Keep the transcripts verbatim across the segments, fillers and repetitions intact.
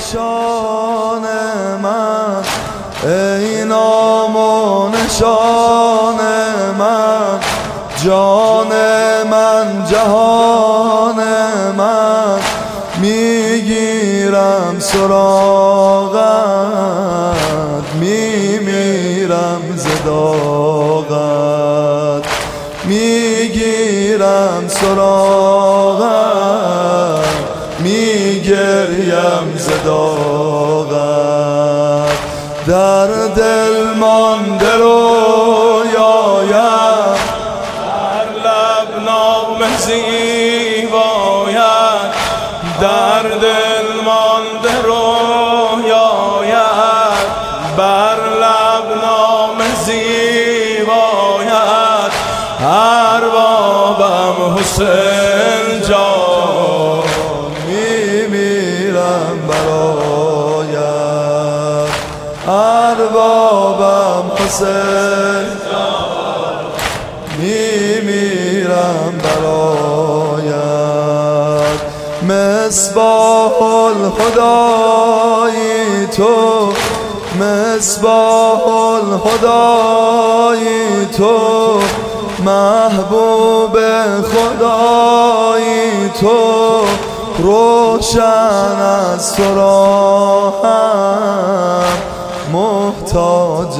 شان من، ای نام و نشان من، جان من جهان من، میگیرم سراغت، میمیرم ز داغت، میگیرم سراغت، میگریم ز داغت. در دل مانده رویایم، در لب نام زیبایم، در دل مانده رویایم، بر لب نام زیبایم. اربابم حسین جان، میمیرم برایت. اربابم حسین جان، میمیرم برایت. مصباح الهدای تو، مصباح الهدای تو، محبوب خدای تو، روشن از تو راهم، محتاج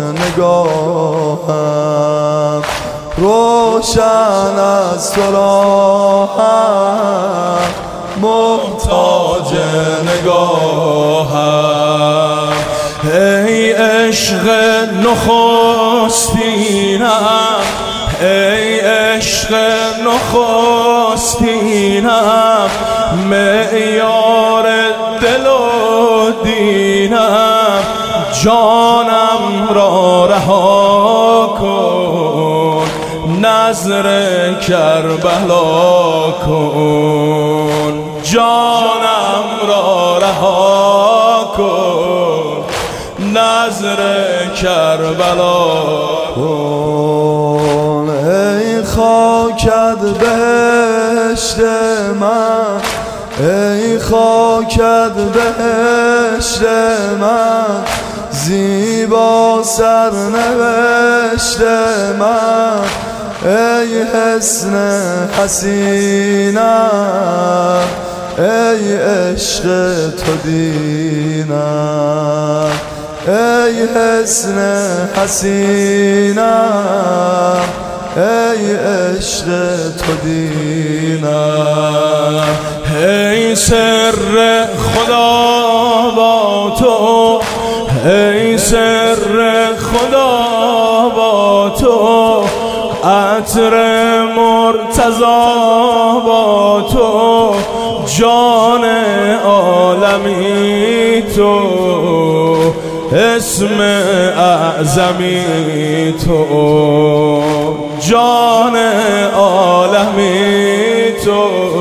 نگاهم، روشن از تو راهم، محتاج نگاهم. ای عشق نخستینم، ای عشق نخستینم، معیار دل و دینم. جانم را رها کن، نظر کربلا کن. جانم را رها کن، نظر کربلا کن. ای خاکت بهشت من، ای خاکت بهشت من، زیبا سرنوشت من. ای حسن حسینم، ای عشق تو دینم، ای حسن حسینم، ای عشق تو دینم. ای سر خدا با تو، ای سر خدا با تو، عطر مرتضی با تو، جان عالمی تو، اسم اعظمی تو، جان عالمی تو.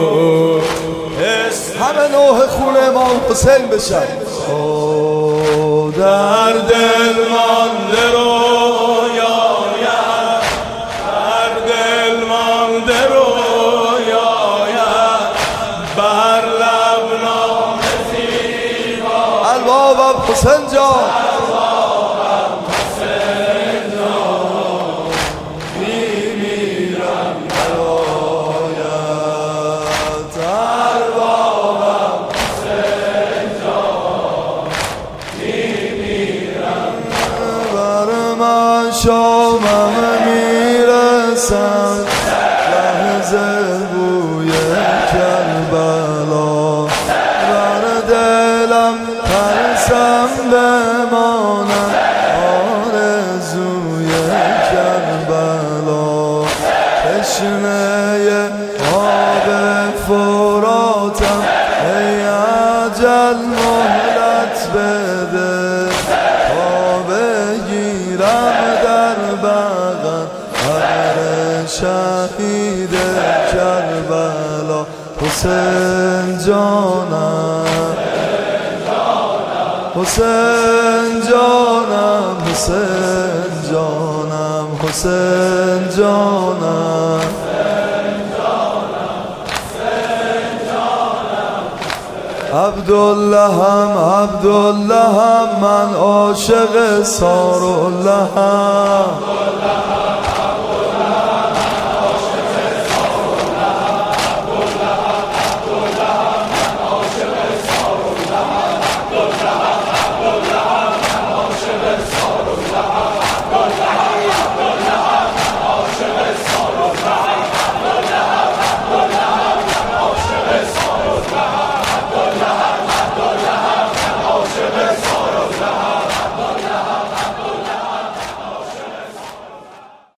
همه نوح خون امام حسین بشن. در دل مانده رویایم، در دل مانده رویایم، بر لب نام زیبایم. اربابم حسین جان، اربابم حسین جان، میمیرم برایت. اربابم حسین جان، میمیرم بر من. شامم میرسد لحظه بوی کربلا، بر دلم ترسم بمانم آرزوی کربلا. تشنه آب فراتم، ای اجل مهلت بده، تا بگیرم در بغل قبر شهید کربلا. حسین جانم، حسین جانم، حسین جانم، حسین جانم. عبداللهم عبداللهم من عاشق ساراللهم